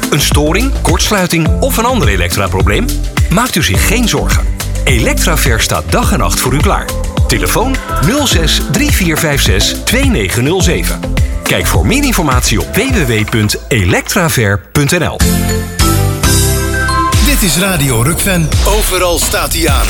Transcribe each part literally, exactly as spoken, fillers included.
Een storing, kortsluiting of een ander elektraprobleem? Maakt u zich geen zorgen. Electraver staat dag en nacht voor u klaar. Telefoon nul zes drie vier vijf zes twee negen nul zeven. Kijk voor meer informatie op w w w punt electraver punt n l. Dit is Radio Rukven. Overal staat hij aan.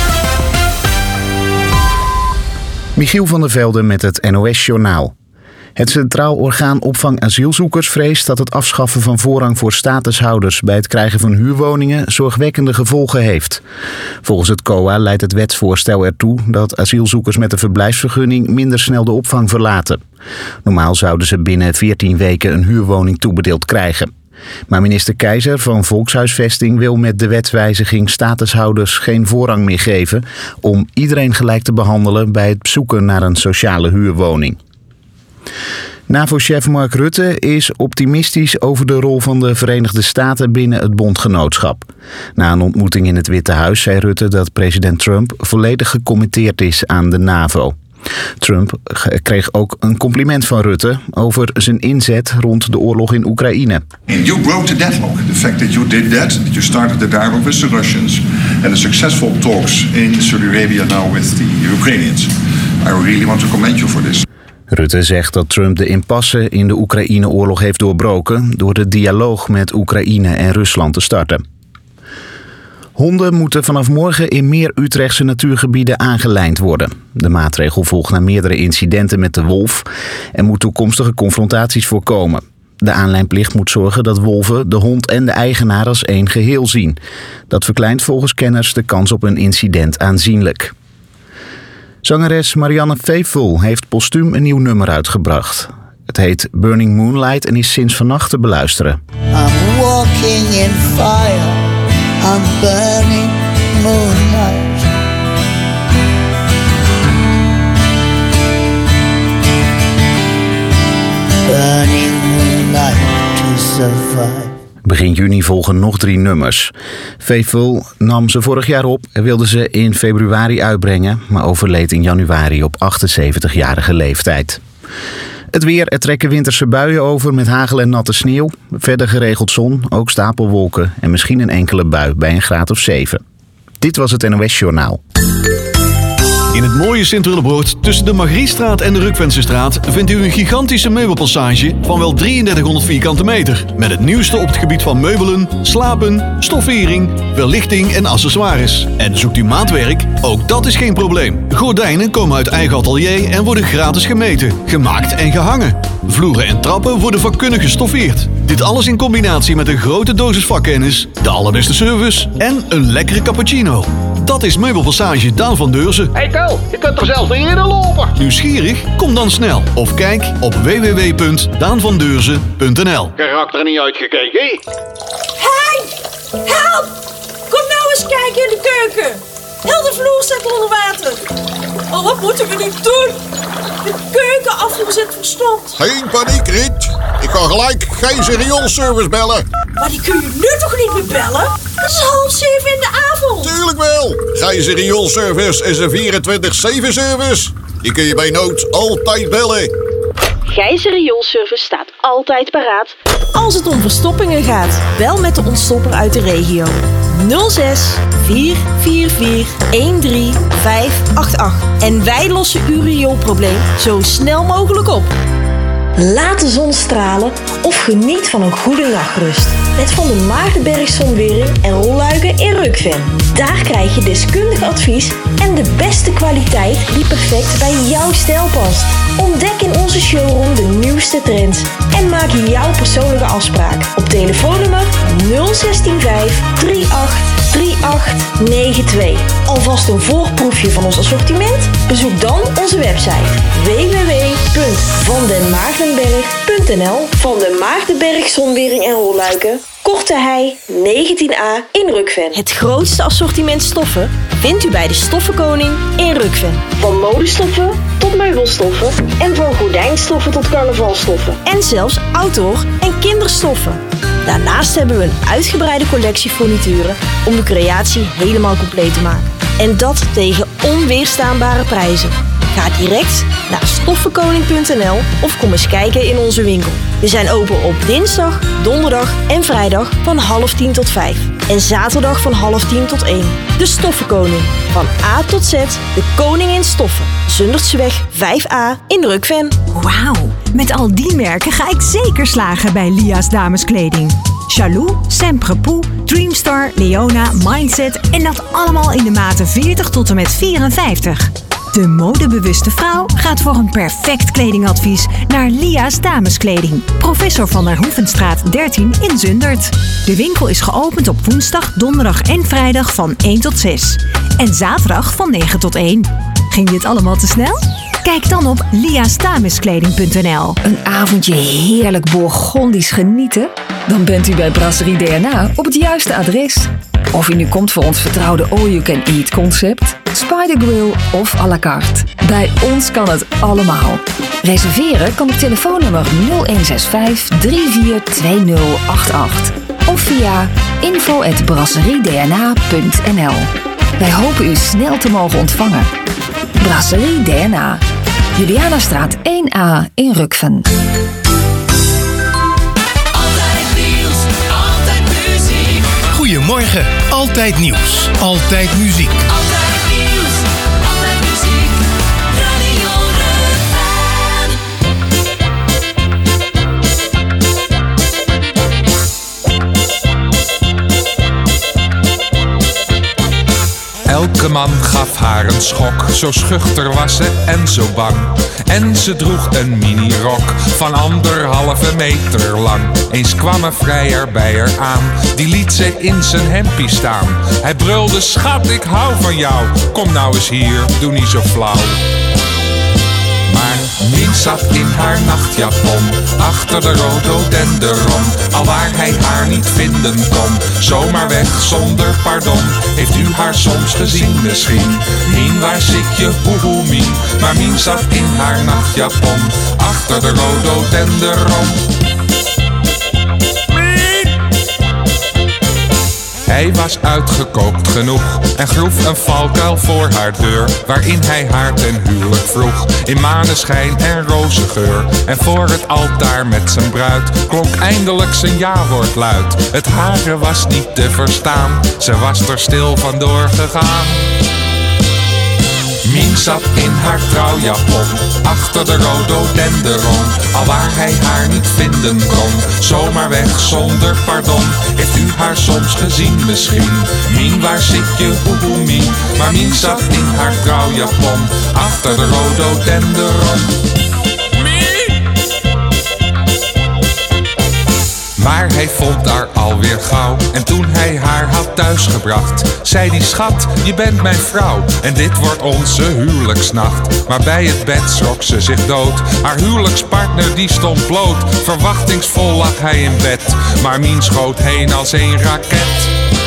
Michiel van der Velde met het N O S-journaal. Het Centraal Orgaan Opvang Asielzoekers vreest dat het afschaffen van voorrang voor statushouders bij het krijgen van huurwoningen zorgwekkende gevolgen heeft. Volgens het C O A leidt het wetsvoorstel ertoe dat asielzoekers met een verblijfsvergunning minder snel de opvang verlaten. Normaal zouden ze binnen veertien weken een huurwoning toebedeeld krijgen. Maar minister Keizer van Volkshuisvesting wil met de wetswijziging statushouders geen voorrang meer geven om iedereen gelijk te behandelen bij het zoeken naar een sociale huurwoning. NAVO-chef Mark Rutte is optimistisch over de rol van de Verenigde Staten binnen het bondgenootschap. Na een ontmoeting in het Witte Huis zei Rutte dat president Trump volledig gecommitteerd is aan de NAVO. Trump kreeg ook een compliment van Rutte over zijn inzet rond de oorlog in Oekraïne. You broke the deadlock. The fact that you did that, that you started the dialogue with the Russians and the successful talks in Saudi Arabia now with the Ukrainians. I really want to commend you for this. Rutte zegt dat Trump de impasse in de Oekraïne-oorlog heeft doorbroken door de dialoog met Oekraïne en Rusland te starten. Honden moeten vanaf morgen in meer Utrechtse natuurgebieden aangelijnd worden. De maatregel volgt na meerdere incidenten met de wolf en moet toekomstige confrontaties voorkomen. De aanlijnplicht moet zorgen dat wolven de hond en de eigenaar als één geheel zien. Dat verkleint volgens kenners de kans op een incident aanzienlijk. Zangeres Marianne Faithfull heeft postuum een nieuw nummer uitgebracht. Het heet Burning Moonlight en is sinds vannacht te beluisteren. I'm walking in fire, I'm burning moonlight. Burning moonlight to survive. Begin juni volgen nog drie nummers. Faithfull nam ze vorig jaar op en wilde ze in februari uitbrengen, maar overleed in januari op achtenzeventigjarige leeftijd. Het weer, er trekken winterse buien over met hagel en natte sneeuw. Verder geregeld zon, ook stapelwolken en misschien een enkele bui bij een graad of zeven. Dit was het N O S-journaal. In het mooie Sint-Willebroord tussen de Margriestraat en de Rukvensestraat vindt u een gigantische meubelpassage van wel drieëndertighonderd vierkante meter. Met het nieuwste op het gebied van meubelen, slapen, stoffering, verlichting en accessoires. En zoekt u maatwerk? Ook dat is geen probleem. Gordijnen komen uit eigen atelier en worden gratis gemeten, gemaakt en gehangen. Vloeren en trappen worden vakkundig gestoffeerd. Dit alles in combinatie met een grote dosis vakkennis, de allerbeste service en een lekkere cappuccino. Dat is Meubelpassage Daan van Deurzen. Hey Ko, je kunt er zelfs niet in lopen. Nieuwsgierig? Kom dan snel of kijk op w w w punt daan van deurzen punt n l. Karakter niet uitgekeken. Hey, help! Kom nou eens kijken in de keuken. Heel de vloer staat onder water. Oh, wat moeten we nu doen? De keukenafvoer zit verstopt. Geen paniek, Riet. Ik ga gelijk Gijzer rioolservice bellen. Maar die kun je nu toch niet meer bellen? Het is half zeven in de avond. Tuurlijk wel. Gijzer rioolservice is een vierentwintig zeven service. Die kun je bij nood altijd bellen. Gijzer rioolservice staat altijd paraat als het om verstoppingen gaat. Bel met de ontstopper uit de regio. nul zes vier vier vier een drie vijf acht acht. En wij lossen uw rioolprobleem zo snel mogelijk op. Laat de zon stralen of geniet van een goede nachtrust. Met Van der Maardenberg Zonwering en rolluiken in Rukven. Daar krijg je deskundig advies en de beste kwaliteit die perfect bij jouw stijl past. Ontdek in onze showroom de nieuwste trends en maak jouw persoonlijke afspraak op telefoonnummer nul zes vijf drie acht drie acht negen twee. Alvast een voorproefje van ons assortiment? Bezoek dan onze website w w w punt van den maardenberg punt n l. Van den Maardenberg Zonwering en Rolluiken, Korte Hei negentien a in Rukven. Het grootste assortiment stoffen vindt u bij de Stoffenkoning in Rukven. Van modestoffen tot meubelstoffen en van gordijnstoffen tot carnavalstoffen. En zelfs outdoor en kinderstoffen. Daarnaast hebben we een uitgebreide collectie furnituren om de creatie helemaal compleet te maken. En dat tegen onweerstaanbare prijzen. Ga direct naar stoffenkoning punt n l of kom eens kijken in onze winkel. We zijn open op dinsdag, donderdag en vrijdag van half tien tot vijf. En zaterdag van half tien tot één. De Stoffenkoning. Van A tot Z, de koning in stoffen. Zundertseweg vijf a in Rukven. Wauw, met al die merken ga ik zeker slagen bij Lia's dameskleding. Chalou, Semprepoux, Dreamstar, Leona, Mindset en dat allemaal in de maten veertig tot en met vierenvijftig. De modebewuste vrouw gaat voor een perfect kledingadvies naar Lia's dameskleding. Professor van der Hoevenstraat dertien in Zundert. De winkel is geopend op woensdag, donderdag en vrijdag van één tot zes. En zaterdag van negen tot één. Ging dit allemaal te snel? Kijk dan op lia's dameskleding punt n l. Een avondje heerlijk Bourgondisch genieten? Dan bent u bij Brasserie D N A op het juiste adres. Of u nu komt voor ons vertrouwde all-you-can-eat concept, Spider Grill of à la carte. Bij ons kan het allemaal. Reserveren kan op telefoonnummer nul een zes vijf drie vier twee nul acht acht of via info at brasserie d n a punt n l. Wij hopen u snel te mogen ontvangen. Brasserie D N A, Julianastraat één a in Rukven. Goedemorgen, altijd nieuws, altijd muziek. Altijd nieuws, altijd muziek, Radio Elke man gaf haar een schok, zo schuchter was ze en zo bang. En ze droeg een minirok van anderhalve meter lang. Eens kwam een vrijer bij haar aan, die liet ze in zijn hempie staan. Hij brulde, schat, ik hou van jou, kom nou eens hier, doe niet zo flauw. Maar Mien zat in haar nachtjapon, achter de rhododendron. Alwaar hij haar niet vinden kon, zomaar weg zonder pardon. Heeft u haar soms gezien misschien? Mien, waar zit je, hoehoe Mien? Maar Mien zat in haar nachtjapon, achter de rhododendron. Hij was uitgekookt genoeg en groef een valkuil voor haar deur, waarin hij haar ten huwelijk vroeg, in maneschijn en rozengeur. En voor het altaar met zijn bruid klonk eindelijk zijn ja-woord luid. Het hare was niet te verstaan, ze was er stil vandoor gegaan. Mien zat in haar trouwjapon, achter de rhododendron. Alwaar hij haar niet vinden kon, zomaar weg zonder pardon. Heeft u haar soms gezien misschien? Mien, waar zit je, hoehoe Mien? Maar Mien zat in haar trouwjapon, achter de rhododendron. Maar hij vond haar alweer gauw. En toen hij haar had thuisgebracht, zei die, schat, je bent mijn vrouw en dit wordt onze huwelijksnacht. Maar bij het bed schrok ze zich dood, haar huwelijkspartner die stond bloot. Verwachtingsvol lag hij in bed, maar Mien schoot heen als een raket.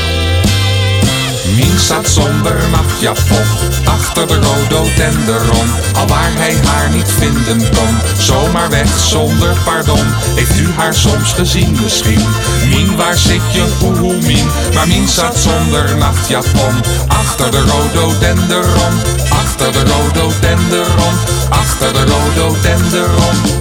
Mien zat zonder nachtjapon, achter de rhododendron. Alwaar hij haar niet vinden kon, zomaar weg zonder pardon. Heeft u haar soms gezien misschien? Mien, waar zit je, hoehoe Mien? Maar Mien zat zonder nachtjapon, achter de rhododendron. Achter de rhododendron, achter de rhododendron.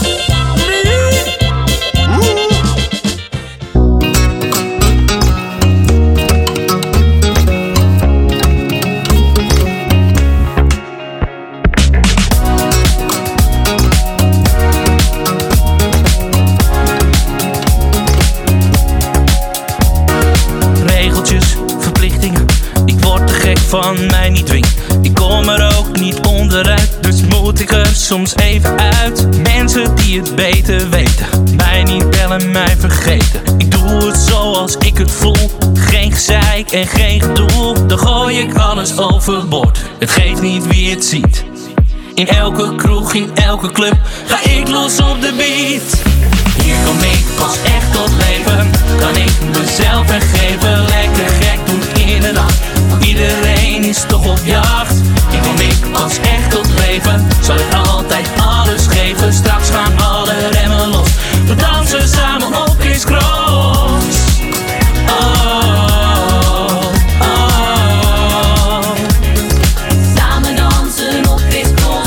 Van mij niet dwing. Ik kom er ook niet onderuit, dus moet ik er soms even uit. Mensen die het beter weten, mij niet bellen, mij vergeten. Ik doe het zoals ik het voel, geen gezeik en geen gedoe. Dan gooi ik alles overboord, het geeft niet wie het ziet. In elke kroeg, in elke club, ga ik los op de beat. Hier kom ik pas echt tot leven, kan ik mezelf vergeven. Lekker gek doen in de nacht, iedereen is toch op jacht. Hier kom ik pas echt tot leven, zal ik altijd alles geven. Straks gaan alle remmen los, we dansen samen op Chris Cross. Oh, oh. Samen dansen op Chris Cross.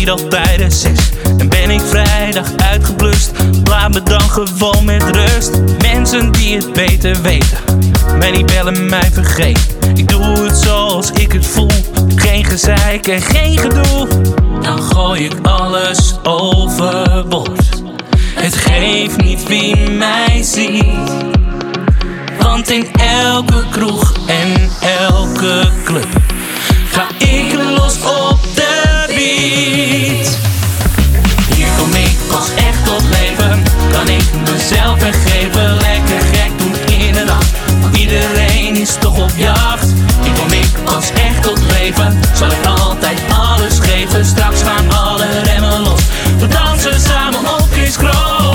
niet altijd een zes. En ben ik vrijdag uitgeblust, laat me dan gewoon met rust. Mensen die het beter weten, mij niet bellen, mij vergeten. Ik doe het zoals ik het voel, geen gezeik en geen gedoe. Dan gooi ik alles overboord, het geeft niet wie mij ziet. Want in elke kroeg en elke club ga ik los op de beat. Hier kom ik pas echt tot leven, kan ik mezelf vergeven. Lekker gek doen in de nacht, want iedereen is toch op jacht. Hier kom ik pas echt tot leven, zal ik altijd alles geven. Straks gaan alle remmen los, we dansen samen op Chris Cross.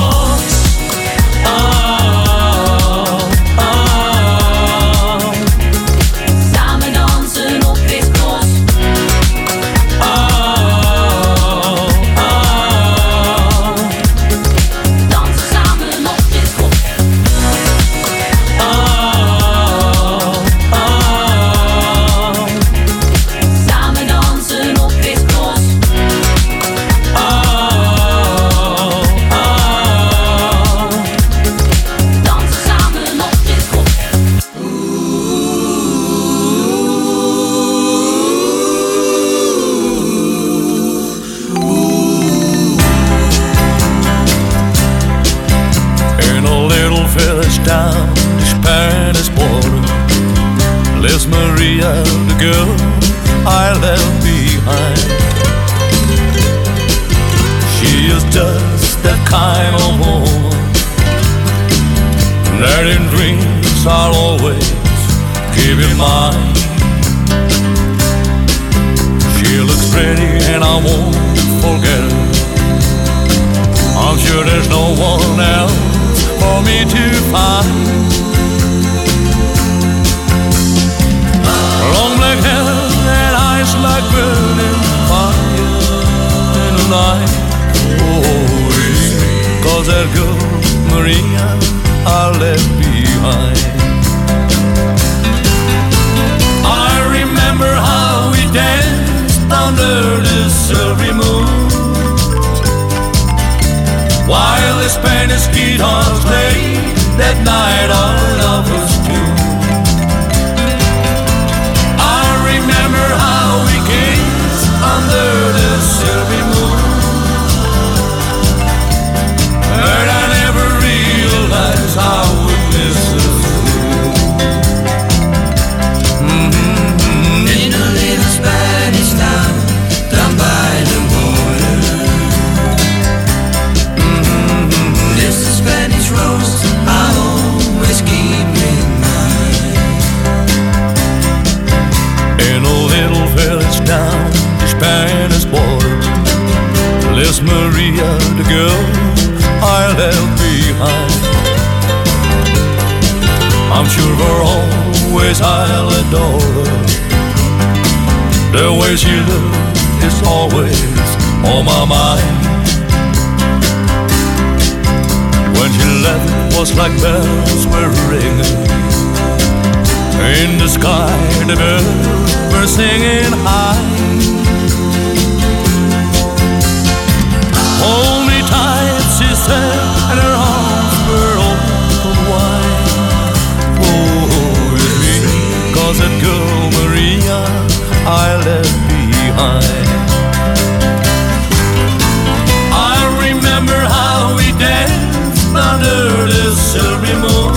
Oh, oh. Samen dansen op Chris Cross. Oh, oh. Dansen samen op Chris Cross. Oh, oh. Samen dansen op Chris Cross. Oh, oh. Dansen samen op Chris Cross. In a little village down the Spanish border lives Maria, the girl I left behind. She is just that kind of woman that in dreams I'll always keep in mind. She looks pretty and I won't forget her. I'm sure there's no one else for me to find. Long black hair and eyes like burning fire in the night. Oh, yeah. Cause that girl, Maria, I left behind. I remember how we danced under the silvery moon, while the Spanish guitars played that night our lovers tune. I remember how we kissed under the silvery moon, but I never realized how it misses you. Mm-hmm. In a little Spanish town down by the border lives a Spanish rose I always keep in mind. In a little village down the Spanish border lives Maria, the girl I left behind. I'm sure for always I'll adore her. The way she looks is always on my mind. When she left, it was like bells were ringing. In the sky, the birds were singing high. Hold me tight, she said, and her arms were open wide. Oh, with me, cause that girl Maria I left behind. I remember how we danced under the silvery moon,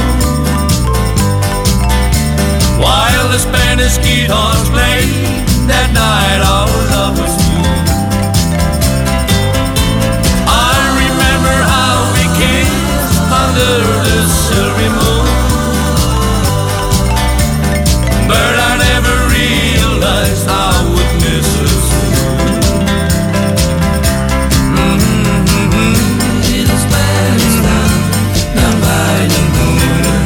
while the Spanish guitars played that night our love was new. I remember how we kissed under the silvery moon, but I never realized how it misses you. Mm-hmm. Little Spanish town down by the border.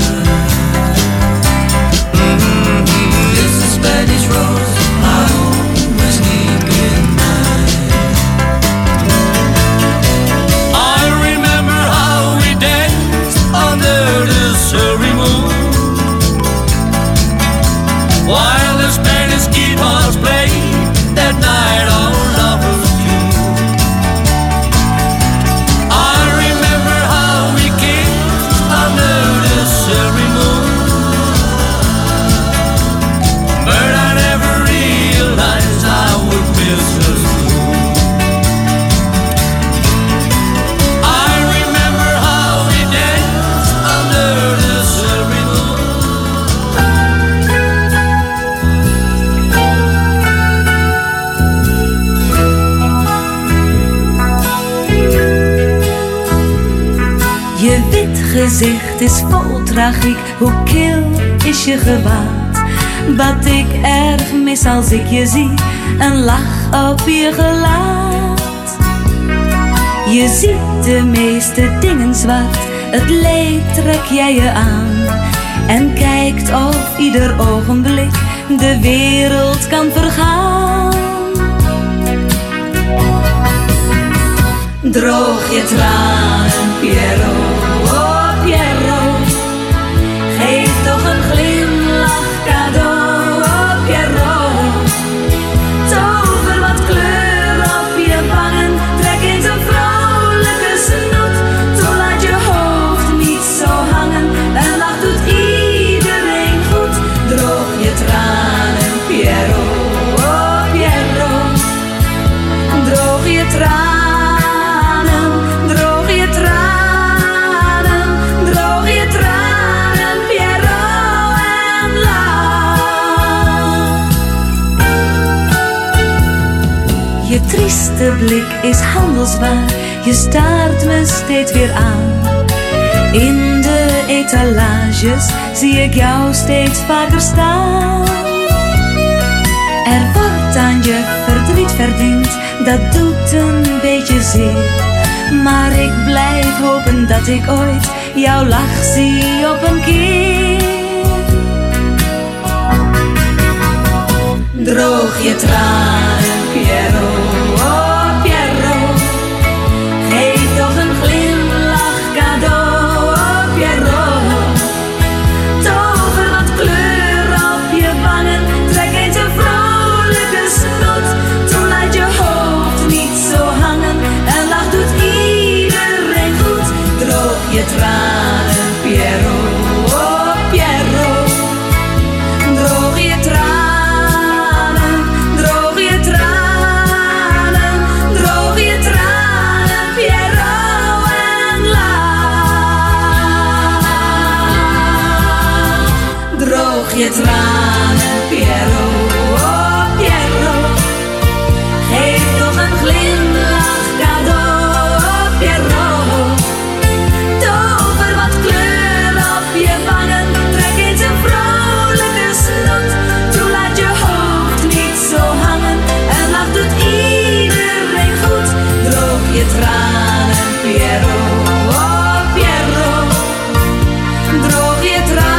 Mm-hmm. It's a Spanish rose I always keep in mind. I remember how we danced under the silvery moon, while the Spanish guitars played that night our lovers tune. gezicht is vol tragiek, hoe kil is je gewaad. Wat ik erg mis als ik je zie, een lach op je gelaat. Je ziet de meeste dingen zwart, het leed trek jij je aan. En kijkt of ieder ogenblik de wereld kan vergaan. Droog je tranen, Pierrot, oh Pierrot. Geef toch een glimlach cadeau, oh Pierrot. Tover wat kleur op je wangen, trek eens een vrolijke snoet. Toen laat je hoofd niet zo hangen, een lach doet iedereen goed. Droog je tranen, Pierrot, oh Pierrot. Droog je tranen. Je trieste blik is handelswaar, je staart me steeds weer aan. In de etalages zie ik jou steeds vaker staan. Er wordt aan je verdriet verdiend, dat doet een beetje zeer. Maar ik blijf hopen dat ik ooit jouw lach zie op een keer. Droog je tranen, Pierrot, oh Pierrot. Geef toch een glimlach cadeau, oh Pierrot. Tover wat kleur op je wangen, trek eens een vrolijke snoet. Toen laat je hoofd niet zo hangen, een lach doet iedereen goed. Droog je tranen, Pierrot, oh Pierrot. Droog je tranen. Je tranen, Pierrot, oh Pierrot. Geef toch een glimlach cadeau, oh Pierrot. Tover wat kleur op je wangen, trek eens een vrolijke snoet. Toen laat je hoofd niet zo hangen, een lach doet iedereen goed. Droog je tranen, Pierrot, oh Pierrot. Droog je tranen.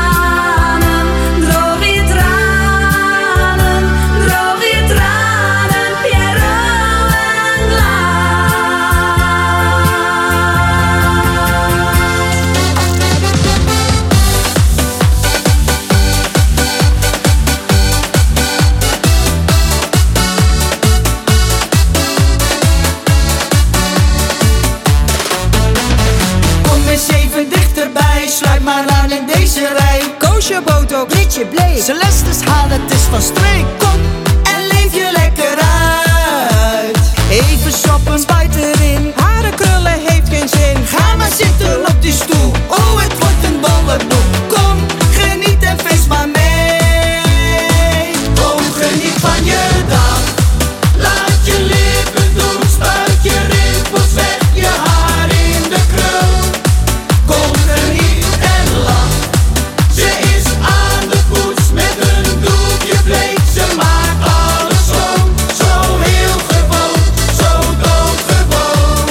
Botox, Britje Bleek, Celeste's haar, het is van streek. Kom en leef je lekker uit. Even shoppen, spuit erin. Haren krullen heeft geen zin. Ga maar zitten op die stoel. Oh, het wordt een ballenboel. Kom, geniet en feest maar mee. Kom, geniet van je dag. Laat je lippen doen, spuit je rimpels weg. Je haar in de krul. Kom, geniet en lach. Ze is aan de poets met een doekje bleek. Ze maakt alles schoon, zo heel gewoon, zo doodgewoon.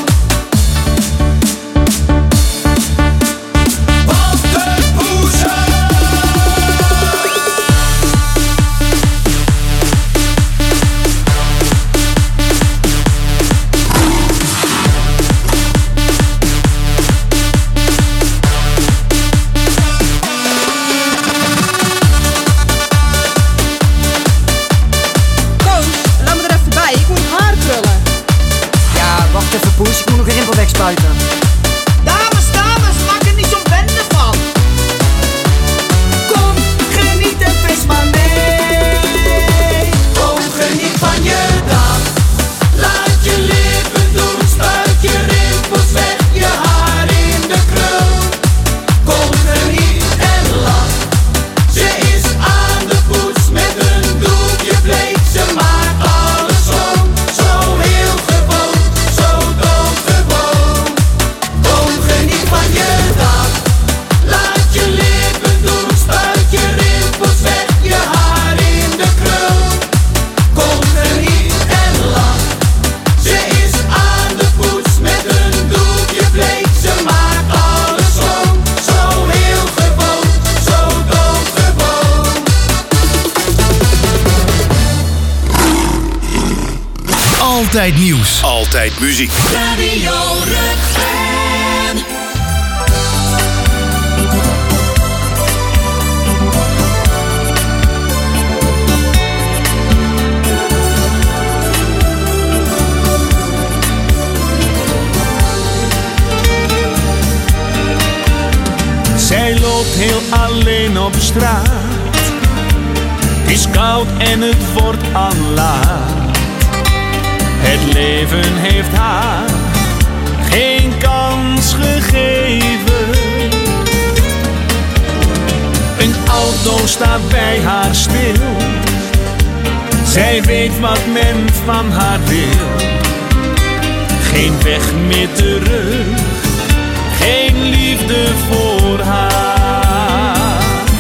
Wat de poezen! Laat me er even bij, ik moet haar krullen. Ja, wacht even poes, ik moet nog een rimpel wegspuiten. Dames, dames, maak er niet zo'n bende van. Kom, geniet en feest maar mee. Kom, geniet van je dag. Laat je lippen doen, spuit je rimpels weg. Je haar in de krul. Kom, geniet en lach. Ze is aan de poets met een doekje bleek. Ze maakt alles schoon, zo heel gewoon, zo doodgewoon. Altijd nieuws. Altijd muziek. Radio Rukven. Zij loopt heel alleen op straat. Het is koud en het wordt al laat. Het leven heeft haar geen kans gegeven. Een auto staat bij haar stil. Zij weet wat men van haar wil. Geen weg meer terug. Geen liefde voor haar.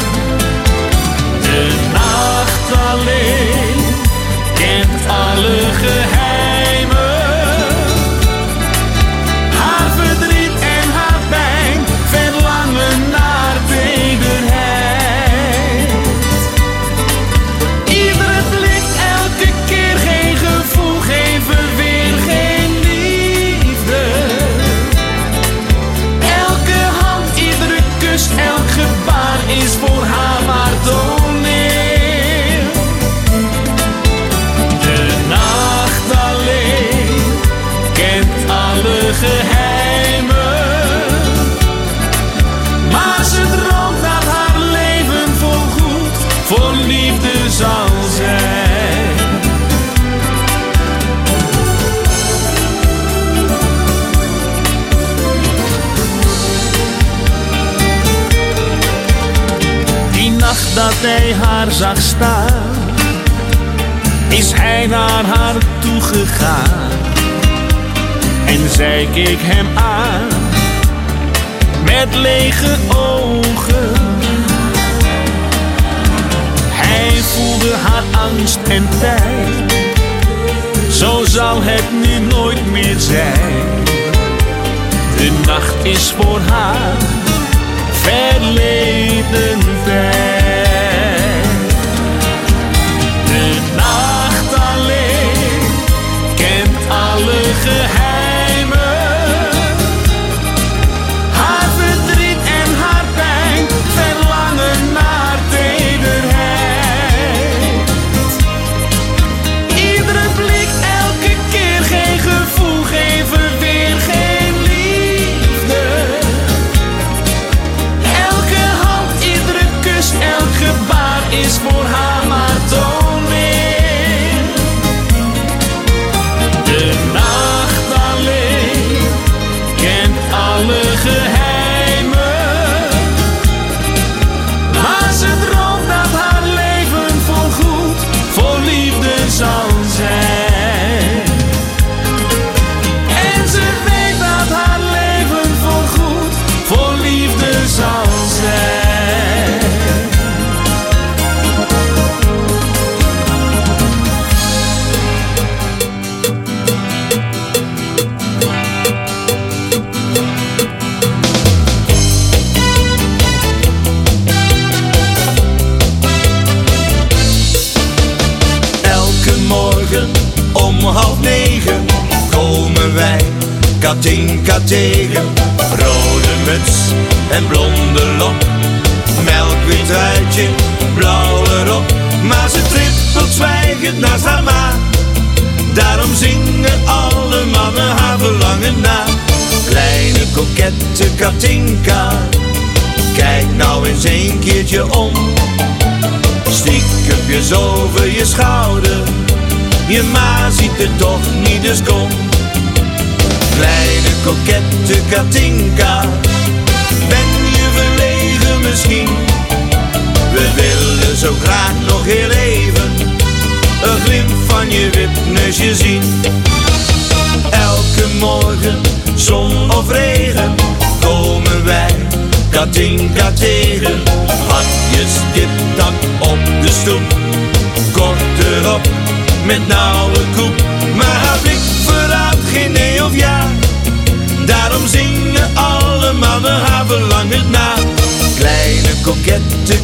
De nacht alleen kent alle geheimen. Haar verdriet en haar pijn, verlangen naar tederheid. Iedere blik, elke keer geen gevoel, geen verweer, geen liefde. Elke hand, iedere kus, elk gebaar is voor haar maar toneel. De nacht alleen kent alle geheimen. Maar ze droomt dat haar leven voorgoed voor liefde zal zijn. Die nacht dat hij haar zag staan, is hij naar haar toegegaan. En zij keek hem aan met lege ogen. Hij voelde haar angst en pijn. Zo zal het nu nooit meer zijn. De nacht is voor haar verleden tijd. De nacht alleen kent alle geheimen. Haar verdriet en haar pijn, verlangen naar tederheid. Iedere blik, elke keer geen gevoel, geen verweer, geen liefde. Elke hand, iedere kus, elk gebaar is voor haar maar toneel. De nacht alleen kent alle geheimen. Maar ze droomt dat haar leven voorgoed voor liefde zal zijn. En ze weet dat haar leven voorgoed voor liefde zal zijn. Elke morgen om half negen komen wij Katinka tegen. Rode muts en blonde lok, melkwit truitje, blauwe rok. Maar ze trippelt zwijgend naast haar ma. Daarom zingen alle mannen haar verlangen na. Kleine kokette Katinka, kijk nou eens een keertje om. Stiekempjes over je schouder, je ma ziet het toch niet, dus kom. Kleine kokette Katinka, ben je verlegen misschien? We willen zo graag nog heel even een glimp van je wipneusje zien. Elke morgen, zon of regen, komen wij Katinka tegen. Hakjes tip-tap op de stoep, kort erop met nauwe koep. Maar haar blik verraadt geen nee of ja. Daarom zingen alle mannen haar verlangen na. Kleine kokette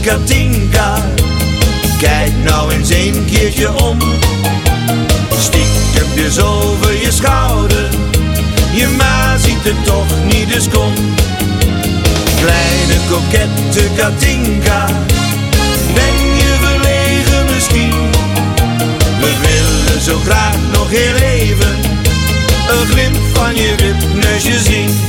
Katinka, kijk nou eens een keertje om. Stiekempjes stipjes over je schouder. Je ma ziet er toch niet, dus kom. Kleine kokette Katinka, ben je verlegen misschien? We willen zo graag nog heel even een glimp van je wipneusje zien.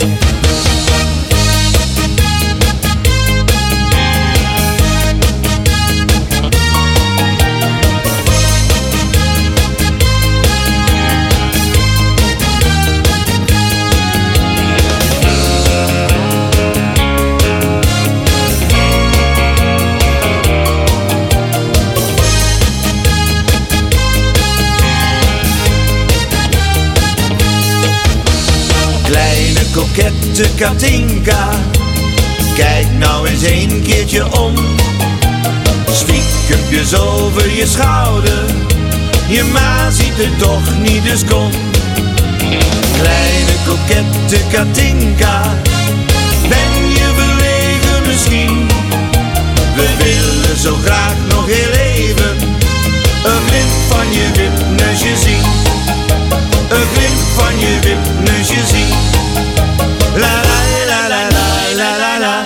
Kokette Katinka, kijk nou eens een keertje om. Stiekempjes over je schouder, je ma ziet er toch niet, dus kom. Kleine kokette Katinka, ben je verlegen misschien? We willen zo graag nog heel even een glimp van je wipneusje zien. Een glimp van je wipneusje zien. La la la la la la la la.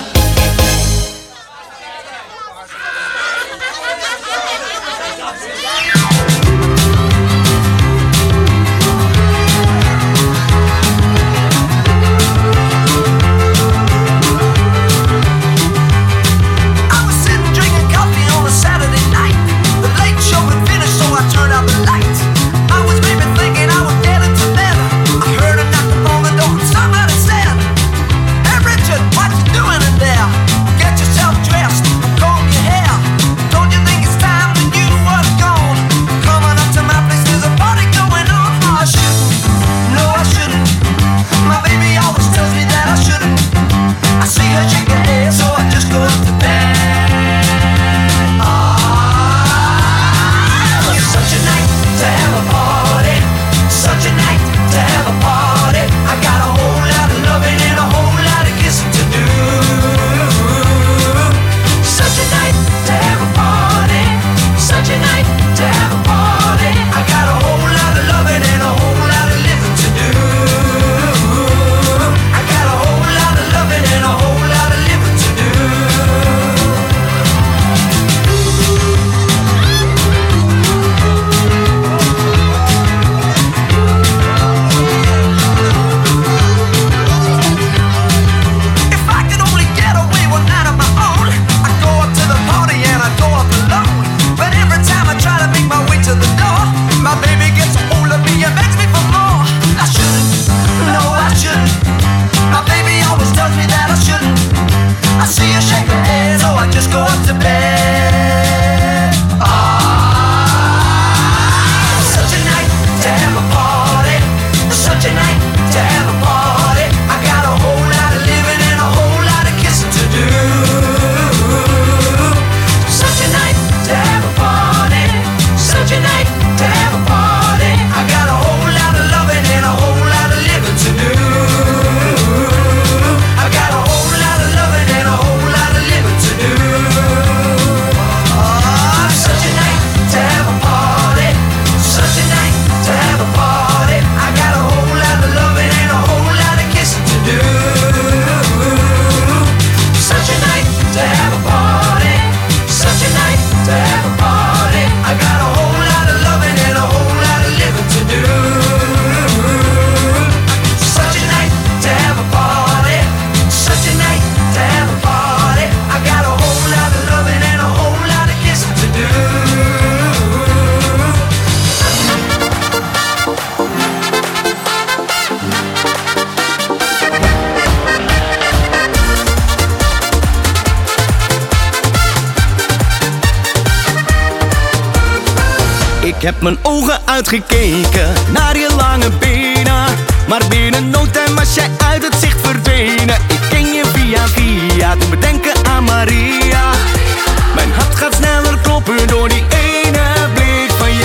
Ik heb mijn ogen uitgekeken naar je lange benen, maar binnen no time was jij uit het zicht verdwenen. Ik ken je via via, doe me denken aan Maria. Mijn hart gaat sneller kloppen door die ene blik van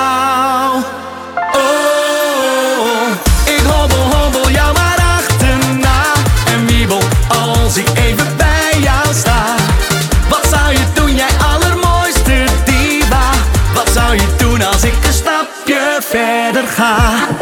jou. Oh, ik hobbel, hobbel jou maar achterna en wiebel als ik even bij jou sta. Wat zou je doen, jij allermooiste diva? Wat zou je doen als ik een stapje verder ga?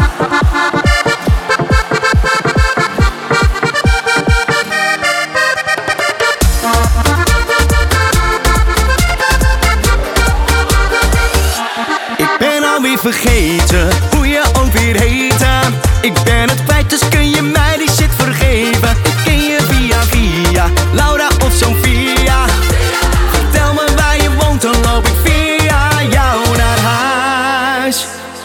vergeten hoe je ook weer heette. Ik ben het kwijt, dus kun je mij die shit vergeven. Ik ken je via via, Laura of Sofia. Vertel me waar je woont, dan loop ik via jou naar huis.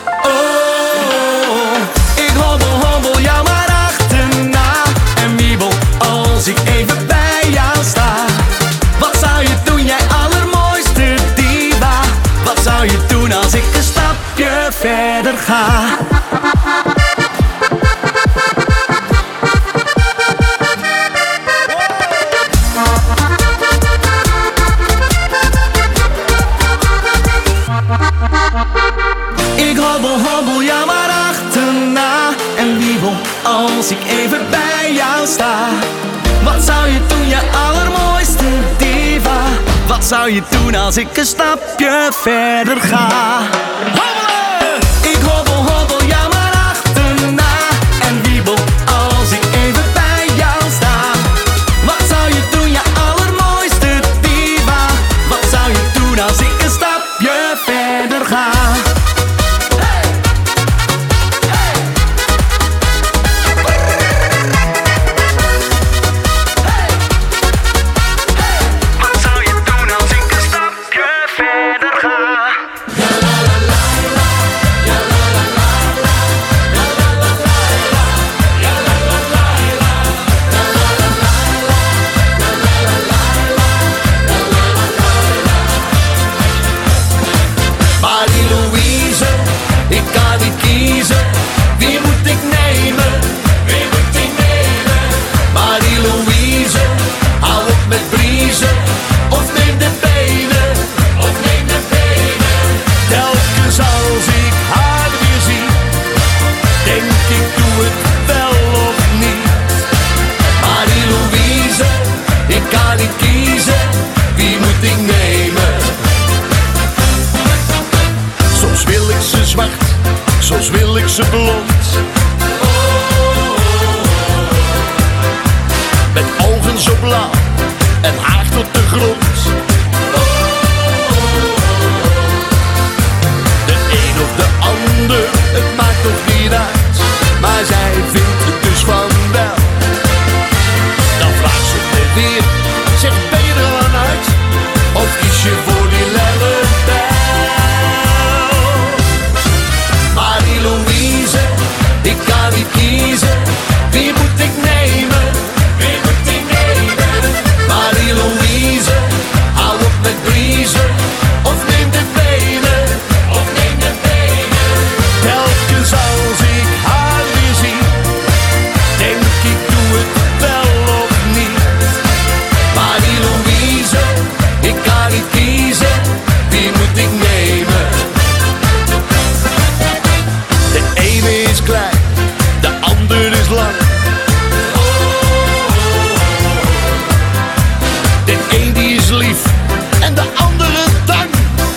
Oh, ik hobbel, hobbel jou maar achterna. En wiebel als ik even bij jou sta. Wat zou je doen, jij allermooiste diva? Wat zou je doen als ik een stapje verder ga? Ik hobbel, hobbel jou maar achterna. En wiebel als ik even bij jou sta. Wat zou je doen, je allermooiste diva? Wat zou je doen als ik een stapje verder ga? Hobbelen! Ik hobbel, hobbel jou maar achterna. En wiebel als ik even bij jou sta. Wat zou je doen, je allermooiste diva? Wat zou je doen als ik een stapje verder ga? Soms wil ik ze blond, met ogen zo blauw en haar tot de grond. De een of de ander, het maakt toch niet uit, maar zij vindt het dus van wel. Dan vraagt ze me weer, zegt ben je er al aan uit, of kies je voor die lellebel? Marie-Louise, ik kan niet kiezen, wie moet ik nemen? Wie moet ik nemen? Marie-Louise, hou op met briezen, of neem de benen, of neem de benen. Telkens als ik haar weer zie, denk ik doe het wel of niet. Marie-Louise, ik kan niet kiezen, wie moet ik nemen? De ene is klein, de ander is lang. De een die is lief en de andere dank.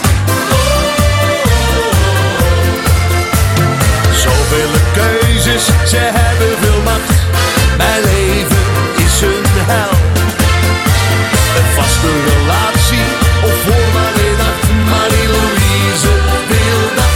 Zoveel keuzes, ze hebben veel macht. Mijn leven is een hel. Een vaste relatie of voor maar een nacht. Marie-Louise wil dat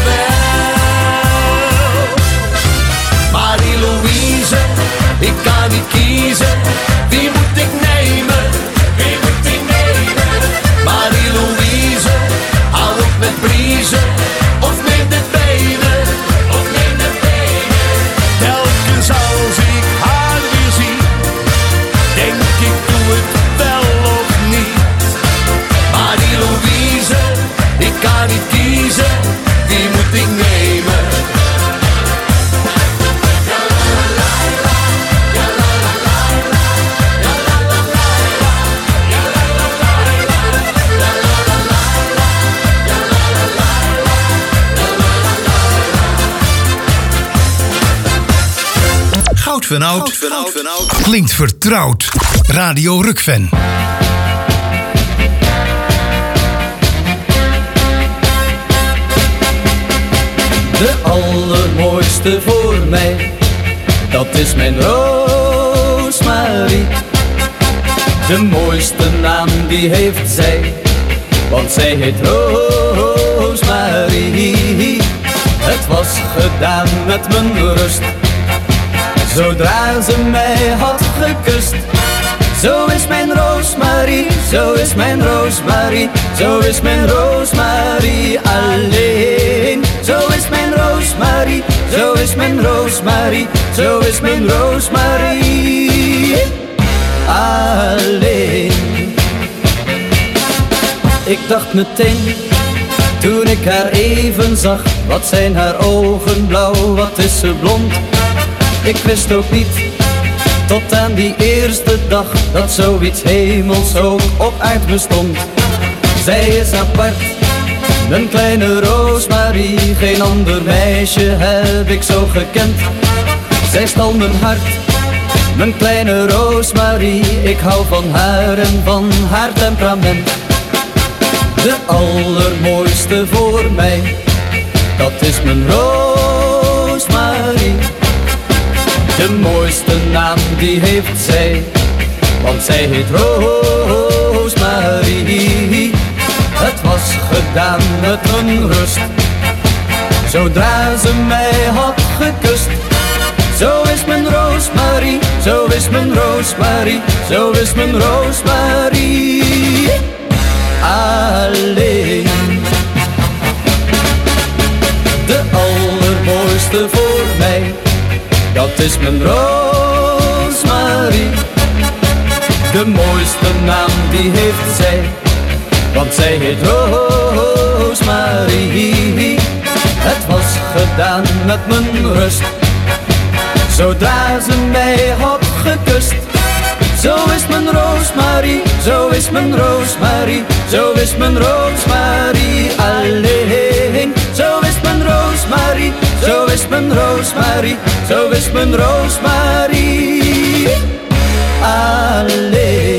wel. Marie-Louise, ik kan niet kiezen, wie moet ik nemen? Wie moet ik nemen? Marie-Louise, hou op met briezen, of neem de benen, of neem de benen. Telkens als ik haar weer zie, denk ik doe het wel of niet. Marie-Louise, ik kan niet kiezen, wie moet ik nemen? Goud van oud, klinkt vertrouwd. Radio Rukven. De allermooiste voor mij, dat is mijn Roosmarie. De mooiste naam die heeft zij, want zij heet Roosmarie. met mijn rust. Zodra ze mij had gekust. Zo is mijn Roosmarie, zo is mijn Roosmarie, zo is mijn Roosmarie alleen. Zo is mijn Roosmarie, zo is mijn Roosmarie, zo is mijn Roosmarie alleen. Ik dacht meteen, toen ik haar even zag, wat zijn haar ogen blauw, wat is ze blond. Ik wist ook niet, tot aan die eerste dag, dat zoiets hemels ook op aard bestond. Zij is apart, een kleine Roosmarie, geen ander meisje heb ik zo gekend. Zij stal mijn hart, mijn kleine Roosmarie, ik hou van haar en van haar temperament. De allermooiste voor mij, dat is mijn Roosmarie. De mooiste naam die heeft zij, want zij heet Roosmarie. Het was gedaan met mijn rust, zodra ze mij had gekust. Zo is mijn Roosmarie, zo is mijn Roosmarie, zo is mijn Roosmarie alleen. De allermooiste voor mij, dat is mijn Roosmarie. De mooiste naam die heeft zij, want zij heet Roosmarie. Het was gedaan met mijn rust, zodra ze mij had gekust. Zo is mijn Roosmarie, zo is mijn Roosmarie, zo is mijn Roosmarie alleen. Zo is mijn Roosmarie, zo is mijn Roosmarie, zo is mijn Roosmarie alleen.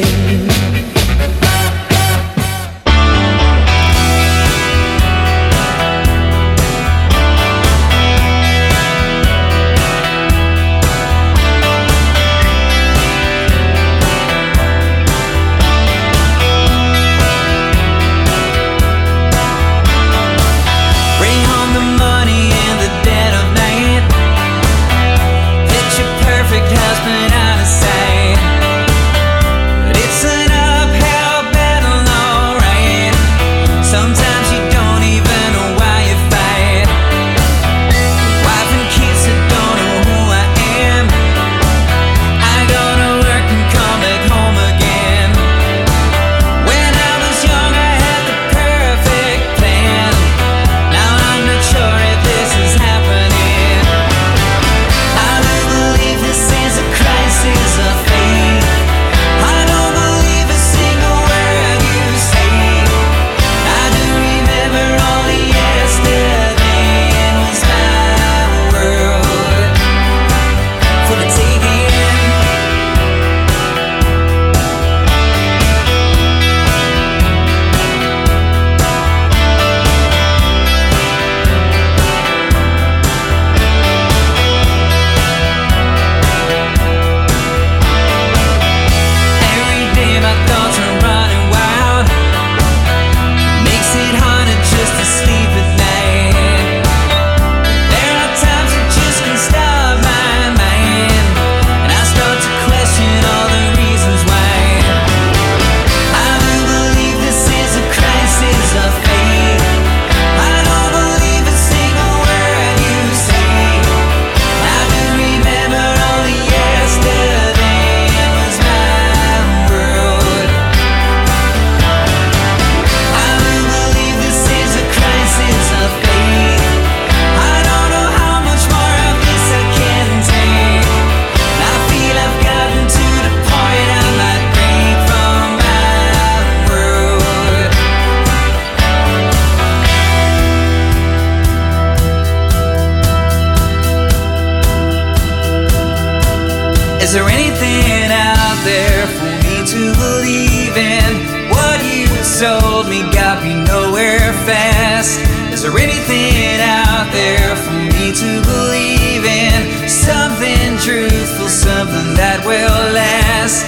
Is there anything out there for me to believe in? What you sold me got me nowhere fast. Is there anything out there for me to believe in? Something truthful, something that will last.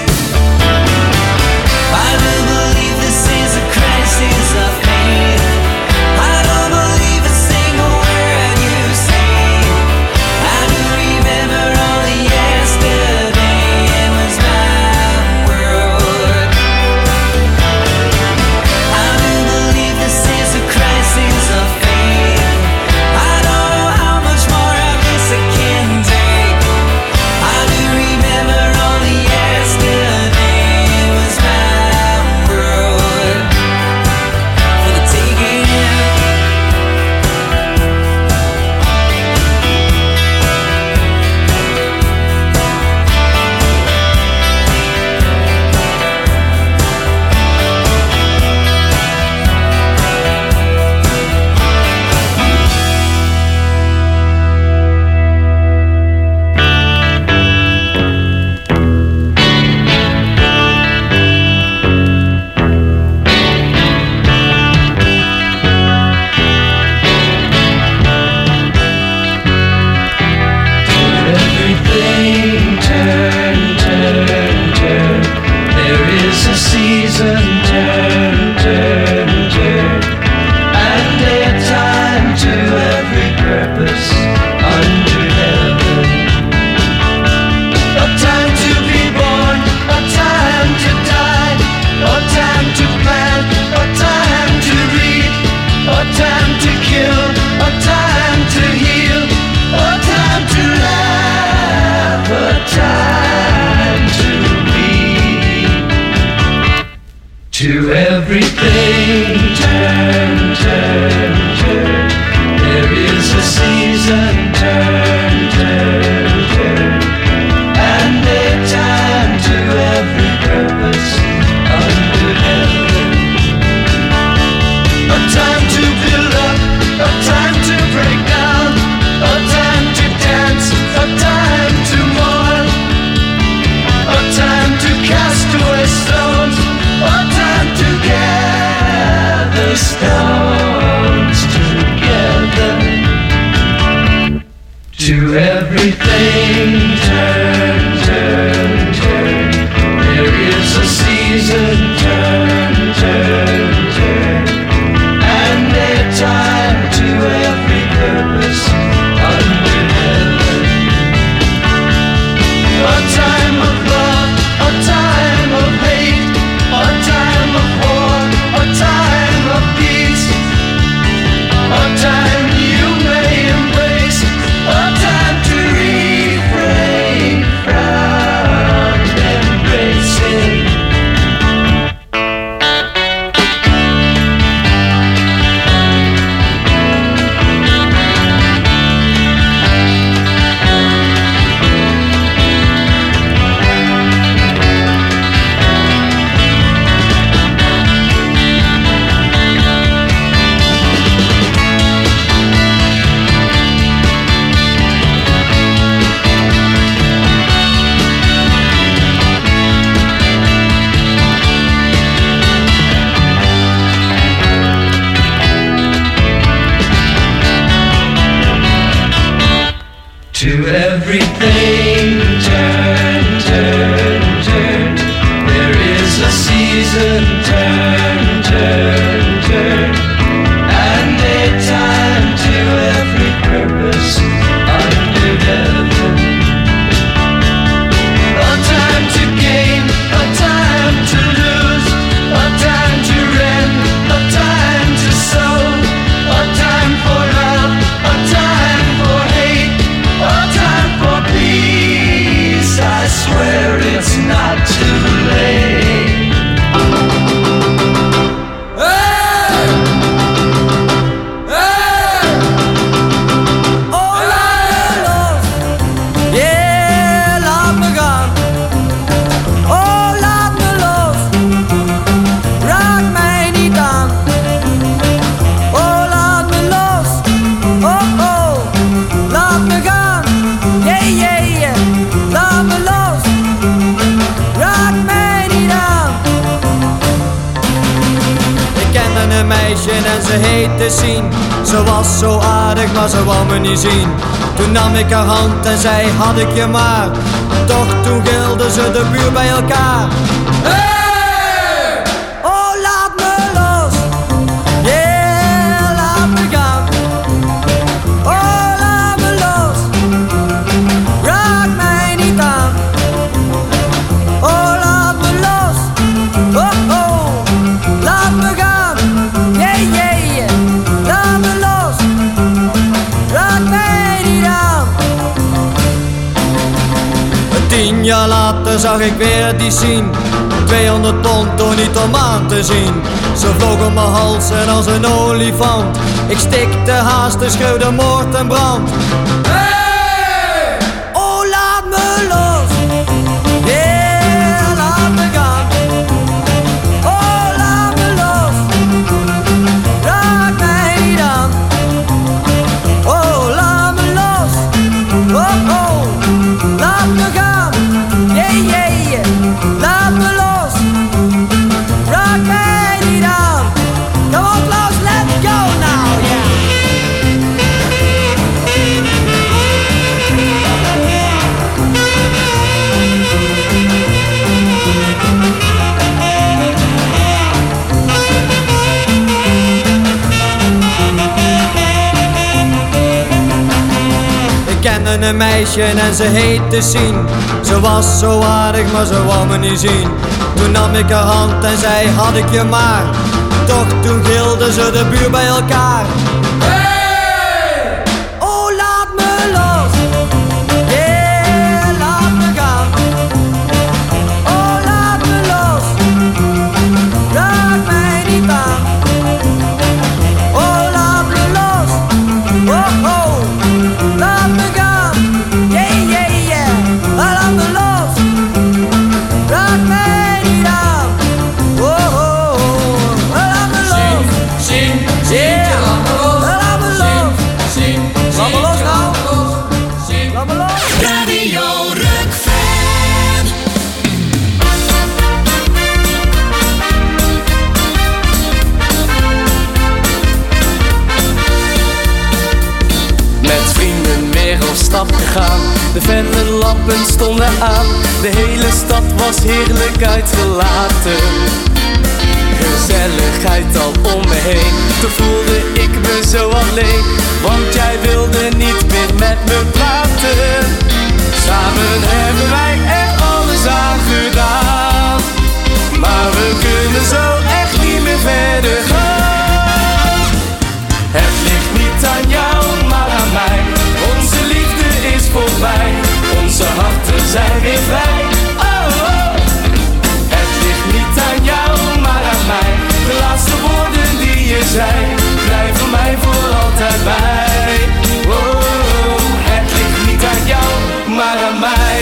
I do believe this is a crisis of faith. I don't believe a single word you say. everything, turn, turn, turn. There is a season, turn, turn, turn. And a time to every purpose under heaven. A time of love, a time of hate, a time of war, a time of peace, a time you may embrace, a time to refrain from embracing. To everything, turn, turn, turn. There is a season, turn, turn, turn. And a time to every purpose under heaven. A time to gain, a time to lose, a time to rend, a time to sow, a time for love, a time for hate, a time for peace. I swear it's not too late. Hey! Hey! Oh, laat me los. Yeah, laat me gaan. Oh, laat me los. Raak mij niet aan. Oh, laat me los. Oh, oh, laat me gaan. Yeah, yeah, yeah. Laat me los. Raak mij niet aan. Ik kende een meisje en ze heette Sien. Ze was zo aardig, maar ze wou me niet zien. Toen nam ik haar hand en zei, had ik je maar. Toch toen gilden ze de buurt bij elkaar. Hey! Oh, laat me los. Yeah, laat me gaan. Oh, laat me los. Raak mij niet aan. Oh, laat me los. Oh, oh, laat me gaan. Yeah, yeah, yeah. Laat me los. Raak mij niet aan. Tien jaar later zag ik weer die Sien. tweehonderd pond door niet om aan te zien. Ze vloog op mijn hals en als een olifant. Ik stikte haast en schreeuwde moord en brand. Hey! Oh, laat me los. Yeah, laat me gaan. Oh, laat me los. Raak mij niet aan. Oh, laat me los. Oh, oh, laat me gaan. Yeah, yeah, yeah. Laat me los. Raak mij niet aan. Come on, Klaus, let's go now, yeah. Ik kende een meisje en ze heette Sien. Ze was zo aardig, maar ze wou me niet zien. Toen nam ik haar hand en zei, had ik je maar. Toch toen gilden ze de buurt bij elkaar. Hey! Oh, laat me los. Yeah, laat me gaan. Oh, laat me los. Raak mij niet aan. Oh, laat me los. Oh, oh, laat me gaan. Yeah, yeah, yeah. Laat me los. Raak mij niet aan. Oh, oh, oh. Laat me los. Zing, zing, yeah. op stap gegaan. De felle lampen stonden aan. De hele stad was heerlijk uitgelaten. Gezelligheid al om me heen. Toen voelde ik me zo alleen. Want jij wilde niet meer met me praten. Samen hebben wij er alles aan gedaan. Maar we kunnen zo echt niet meer verder gaan. Het ligt niet aan jou, maar aan mij. Onze liefde is voorbij. Onze harten zijn weer vrij. Oh, oh. Het ligt niet aan jou, maar aan mij. De laatste woorden die je zei blijven mij voor altijd bij. Oh, oh. Het ligt niet aan jou, maar aan mij.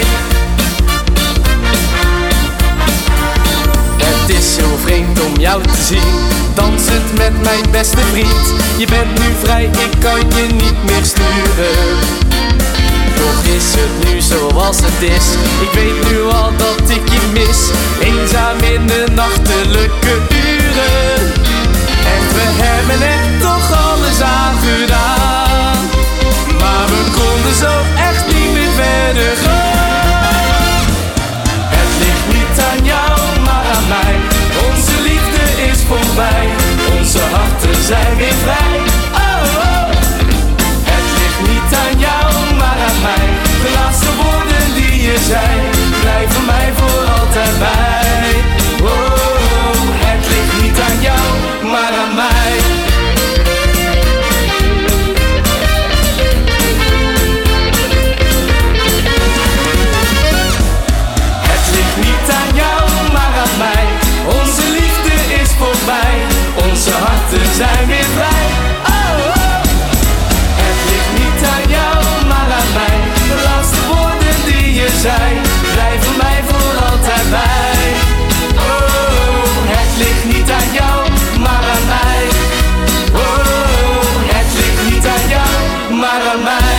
Het is zo vreemd om jou te zien, dansend met mijn beste vriend. Je bent nu vrij, ik kan je niet meer sturen. Toch is het nu zoals het is. Ik weet nu al dat ik je mis, eenzaam in de nachtelijke uren. En we hebben er toch alles aan gedaan, maar we konden zo echt niet meer verder gaan. Het ligt niet aan jou, maar aan mij. Onze liefde is voorbij. Onze harten zijn weer vrij. Oh, oh. Het ligt niet aan jou, maar aan mij. De laatste woorden die je zei blijven mij voor altijd bij. Oh, oh. Het ligt niet aan jou, maar aan mij. Het ligt niet aan jou, maar aan mij. Onze liefde is voorbij. Onze harten zijn weer vrij. Oh, oh. Het ligt niet aan jou, maar aan mij. De laatste woorden die je zei blijven mij voor altijd bij. Oh, het ligt niet aan jou, maar aan mij. Oh, het ligt niet aan jou, maar aan mij.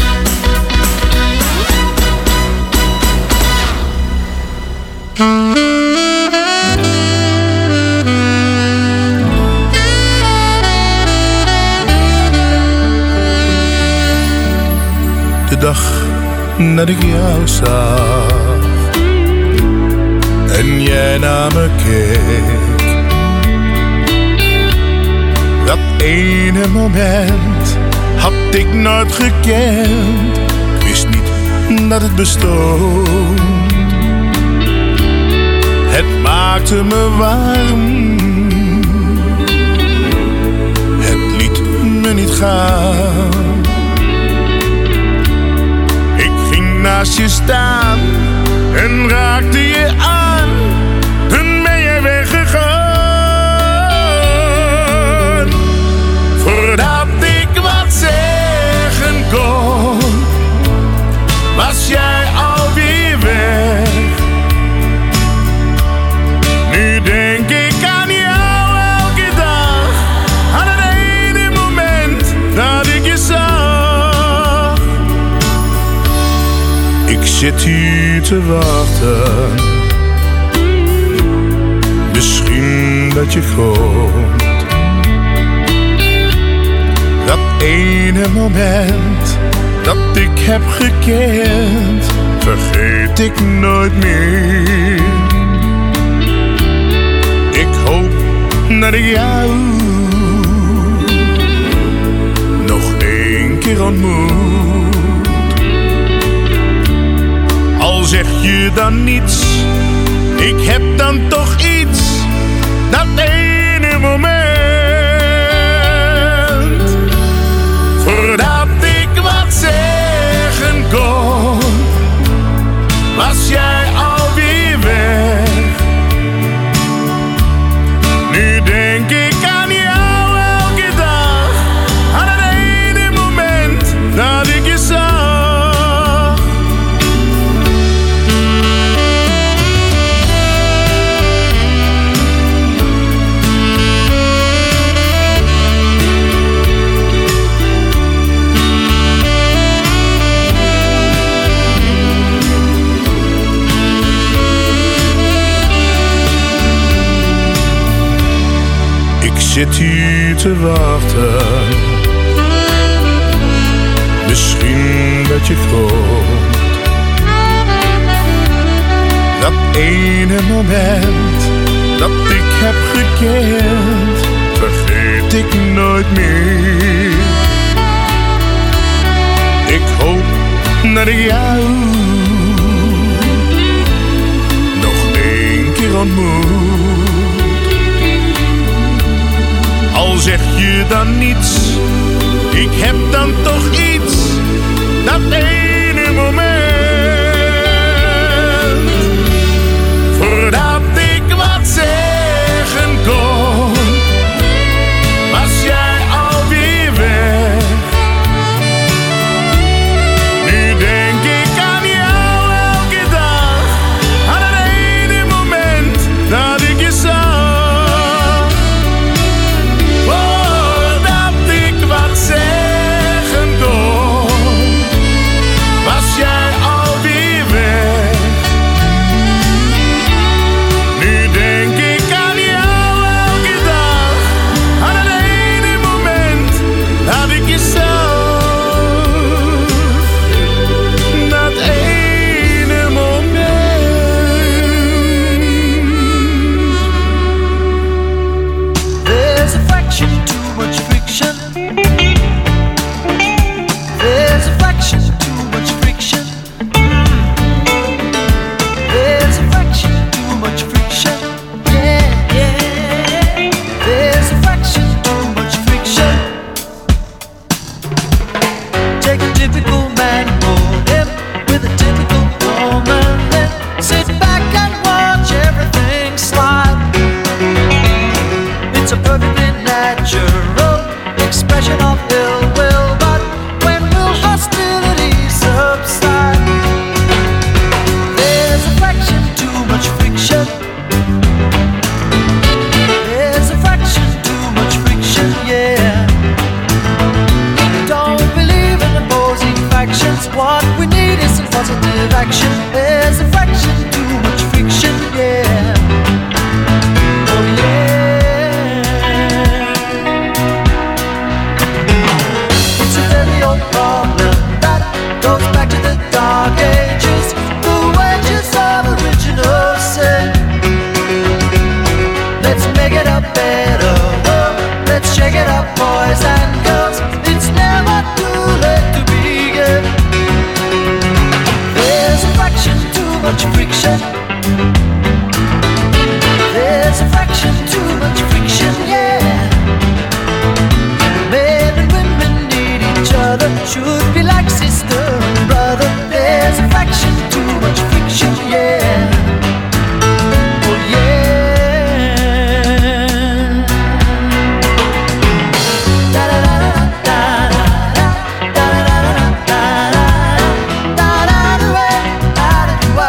De dag dat ik jou zag en jij naar me keek, dat ene moment had ik nooit gekend. Ik wist niet dat het bestond. Het maakte me warm, het liet me niet gaan. Naast je staan en raakte je aan, toen ben je weggegaan. Voordat ik wat zeggen kon, was jij alweer weg. Nu denk ik aan jou elke dag, aan het ene moment dat ik je zag. Ik zit hier te wachten, misschien dat je komt. Dat ene moment dat ik heb gekend, vergeet ik nooit meer. Ik hoop dat ik jou nog één keer ontmoet. Al zeg je dan niets, ik heb dan toch iets. Dat ene moment, voordat ik wat zeggen kon, was jij alweer weg. Nu denk ik aan jou elke dag, aan het ene moment dat ik je zag. Zit hier te wachten, misschien dat je komt. Dat ene moment dat ik heb gekend, vergeet ik nooit meer. Ik hoop dat ik jou nog één keer ontmoet. Al zeg je dan niets, ik heb dan toch iets, dat ene moment. Voordat ik wat zeggen kon, was jij alweer weg. Nu denk ik aan jou elke dag, aan het ene moment dat ik je zag. Voordat ik wat zeggen kon, was jij alweer weg. Nu denk ik aan jou elke dag, aan het ene moment dat ik je zag. Dat ene moment. There's a fraction too much friction. There's a fraction too much friction. There's a fraction too much friction. Yeah, yeah. There's a fraction too much friction. Take a typical man, mold him with a typical woman, then sit back and watch everything slide. It's a perfectly natural expression of ill will, but when will hostility subside? There's a fraction too much friction. There's a fraction too much friction, yeah. Don't believe in opposing factions. What we need is some positive action. There's a fraction too much friction, yeah. Oh yeah. It's a very old problem that goes back to the dark ages. The wages of original sin. Let's make it a better world. Let's shake it up, boys and girls. It's never too late to begin. There's a fraction too much friction. There's a fraction too much friction, yeah. Men and women need each other, should be like sister and brother. There's a fraction too much friction, yeah. Oh yeah. Da da da da da da da da da da da da da da da da.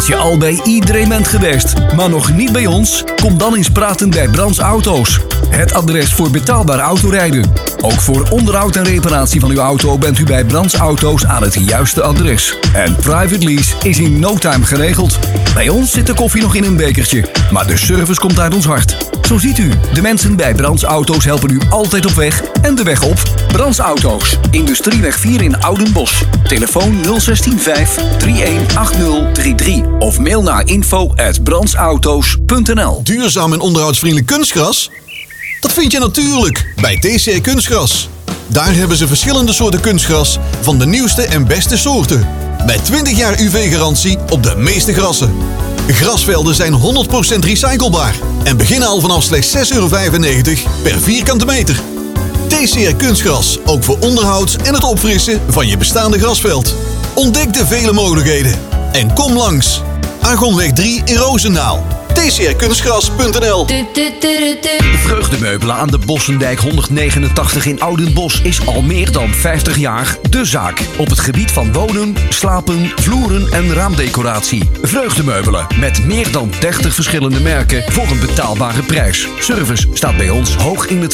je al bij iedereen bent geweest, maar nog niet bij ons? Kom dan eens praten bij Brands Auto's. Het adres voor betaalbaar autorijden. Ook voor onderhoud en reparatie van uw auto bent u bij Brands Auto's aan het juiste adres. En private lease is in no time geregeld. Bij ons zit de koffie nog in een bekertje, maar de service komt uit ons hart. Zo ziet u, de mensen bij Brands Auto's helpen u altijd op weg en de weg op. Brands Auto's, Industrieweg vier in Oudenbosch. Telefoon nul een zes vijf drie een acht nul drie drie of mail naar info at brandsauto's punt n l. Duurzaam en onderhoudsvriendelijk kunstgras? Dat vind je natuurlijk bij T C R Kunstgras. Daar hebben ze verschillende soorten kunstgras van de nieuwste en beste soorten. Met twintig jaar U V-garantie op de meeste grassen. Grasvelden zijn honderd procent recyclebaar en beginnen al vanaf slechts zes euro vijfennegentig per vierkante meter. T C R Kunstgras, ook voor onderhoud en het opfrissen van je bestaande grasveld. Ontdek de vele mogelijkheden en kom langs. Argonweg drie in Roosendaal. T C R kunstgras punt n l. Vreugdemeubelen aan de Bossendijk honderdnegenentachtig in Oudenbosch is al meer dan vijftig jaar de zaak. Op het gebied van wonen, slapen, vloeren en raamdecoratie. Vreugdemeubelen met meer dan dertig verschillende merken voor een betaalbare prijs. Service staat bij ons hoog in het